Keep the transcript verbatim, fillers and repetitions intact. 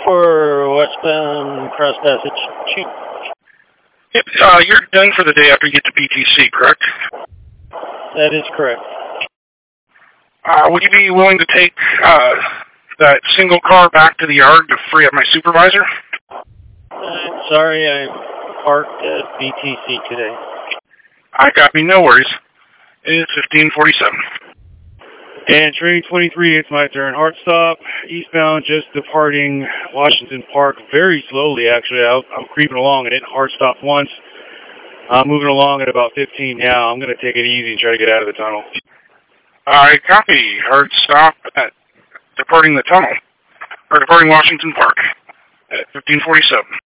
for westbound Cross Passage. Shoot. Yep, uh, you're done for the day after you get to B T C, correct? That is correct. Uh, would you be willing to take uh, that single car back to the yard to free up my supervisor? I'm sorry, I parked at B T C today. I got me, no worries. It's fifteen forty-seven. And train twenty-three, it's my turn. Hard stop, eastbound, just departing Washington Park very slowly, actually. I'm creeping along. I didn't hard stop once. I'm moving along at about fifteen now. I'm going to take it easy and try to get out of the tunnel. I copy. Hard stop at departing the tunnel, or departing Washington Park at fifteen forty-seven.